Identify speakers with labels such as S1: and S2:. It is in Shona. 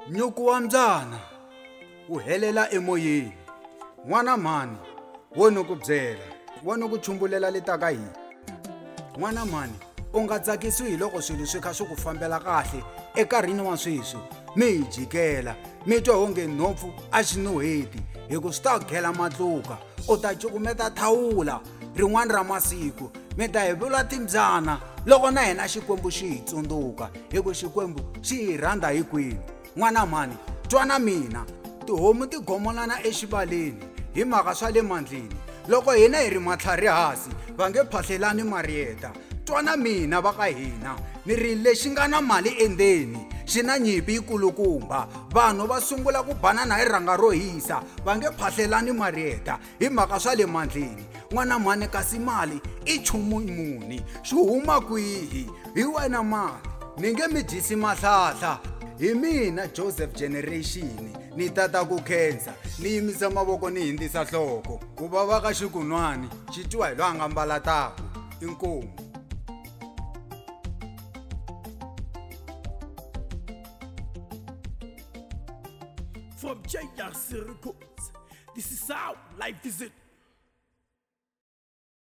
S1: Nyuku wa mbyana wu helela emoyeni. N'wana mhani wo ni ku byela, wo ni ku chumbulela leta ka hina. N'wana mhani u nga tsakisiwi hi loko swilo swi kha swi ku fambela kahle enkarhini wa sweswi. Mi hi jikela mi twa onge nhompfu a xinuheti hi ku swi ta ghela matluka. U ta cukumeta thawula rin'wana ra masiku mi ta hi vula timbyana loko na hina xikwembu xi hi tsundzuka hi ku xikwembu xi hi rhandza hinkwenu. N'wana mhani twana mina, tihomu ti gomolana exivaleni hi mhaka swa le mandleni. Loko hina hi ri matlhari hansi va nge phahlelani Marieta. Twana mina va ka hina, ni ri lexi nga na mali endzeni xi na nyimpi yikulukumba. Vanhu va sungula ku banana hi rhanga ro hisa va nge phahlelani Marieta hi mhaka swa le mandleni. N'wana mhani kasi mali i nchumu muni, xi huma kwihi? Hi wena mali ni nge mi dyisi mahlahla. Hi mina Joseph Generation ni tata ku khensa, ni yimisa mavoko ni hindzisa nhloko. Ku vava ka xikun'wani xi twa hi lo a nga mbala taku. Inkomu.
S2: From JRC Records, this is how life is it.